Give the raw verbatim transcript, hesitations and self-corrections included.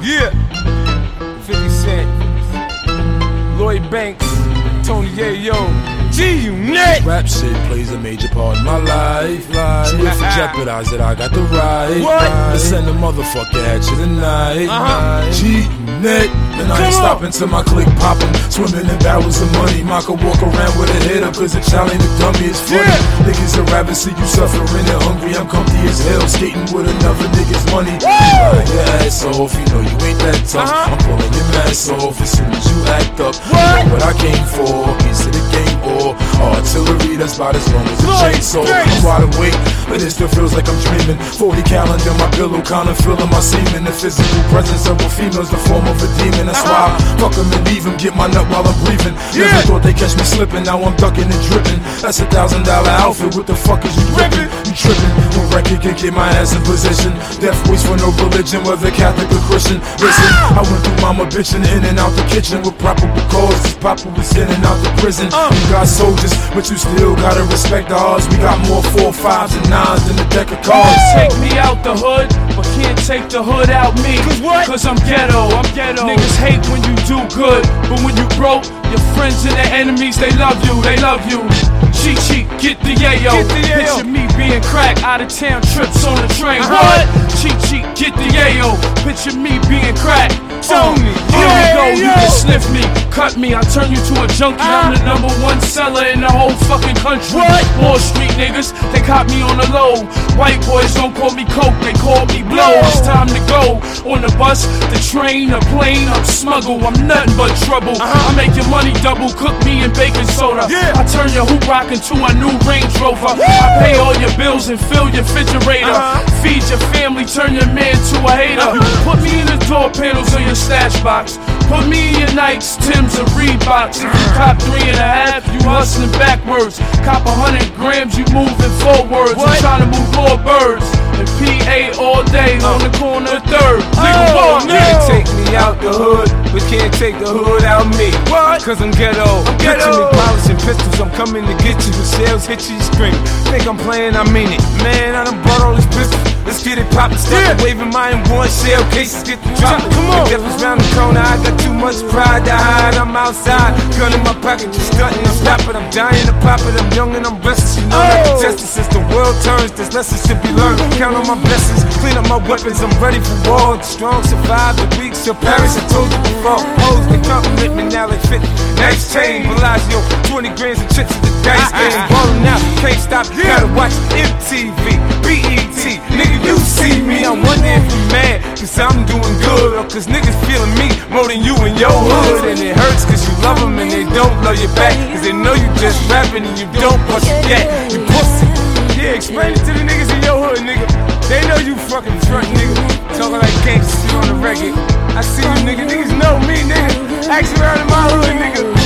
Yeah. fifty Cent, Lloyd Banks, Tony Yayo, G-Unit. Rap shit plays a major part in my life. So if you jeopardize it, I got the right. What? To send a motherfucker at you tonight. Uh-huh. G-Net. And I ain't stopping till my click popping. Swimming in barrels of money. Ma could walk around with a head up, cause the child ain't a dummy, it's funny. Yeah. Niggas are rather see you suffering and hungry. I'm comfy as hell, skating with another nigga's money. Line your ass off, you know you ain't that tough. Uh-huh. I'm pulling your mask off as soon as you act up. What? You know what I came for, piece of the game or artillery that's about as long as a chainsaw. I'm wide awake, but it still feels like I'm dreaming. forty cal under my pillow, kinda feeling my semen. The physical presence of a female's the form of a demon. That's why I fuck them and leave them, get my nut while I'm breathing. Never yeah. thought they catch me slipping, now I'm ducking and dripping. That's a thousand dollar outfit, what the fuck is you ripping? You tripping, when record can get my ass in position. Deaf voice for no religion, whether Catholic or Christian. Listen, I went through mama bitching in and out the kitchen with probable cause. This papa was in and out the prison. Uh. You got soldiers, but you still gotta respect the odds. We got more four, fives, and nines than a deck of cards. Take me out the hood, but can't take the hood out me. Cause what? Cause I'm ghetto, I'm ghetto. Niggas hate when you do good, but when you broke, your friends and their enemies, they love you, they love you. Cheat, cheat, get the yayo. Get the yayo. Picture me being crack, out of town trips on the train. Uh-huh. What? Cheat, cheat, get the yayo. Picture me being crack. Tony, Here we go, yeah, you yeah. can sniff me, cut me, I turn you to a junkie. I'm the number one seller in the whole fucking country. What? Wall Street niggas, they caught me on the low. White boys don't call me coke, they call me blow. It's time to go. On the bus, the train, the plane, I'm smuggle, I'm nothing but trouble. Uh-huh. I make your money double, cook me in baking soda. Yeah. I turn your hoop rock into a new Range Rover. Woo! I pay all your bills and fill your refrigerator. Uh-huh. Feed your family, turn your man to a hater. Uh-huh. Put me in the door panels of your stash box. Put me in your Nikes, Timbs, or Reeboks. If you cop three and a half, you hustling backwards. Cop a hundred grams, you moving forwards. What? I'm trying to move more birds. And P A all day on the corner of third. Nigga, Oh, walk, no. nigga. Take me out the hood, but can't take the hood out me. What? Cause I'm ghetto. I'm ghetto. Picture me polishing pistols, I'm coming to get you. The shells hit you, you scream. Think I'm playing, I mean it. Man, I done brought all these pistols. Let's get it poppin'. Start Yeah. waving my one shell cases, get the drop. Come on. The death is round the corner, I got too much pride to hide. I'm outside, gun in my pocket, just stunting. I'm stopping, I'm dying to pop it. I'm young and I'm restless. You know that Oh. the justice since the world turns. This lesson should be learned. Count on my blessings, clean up my weapons. I'm ready for war. The strong survive, the weak shall perish. I told you before. Hoes they compliment me now, they fit. Nice chain, Bellagio, twenty grams of chips at the dice game. Ballin' out, can't stop. You gotta watch M T V, B E T. Nigga, you see me, I'm wondering if you mad. Cause I'm doing good, or cause niggas feeling me more than you in your hood. And it hurts cause you love them and they don't love you back. Cause they know you just rapping and you don't bust your gat. You pussy. Yeah, explain it to the niggas in your hood, nigga. They know you fucking front, nigga. Talking like gangsters on the record. I see you, nigga. Niggas know me, nigga. Ask around in my hood, nigga.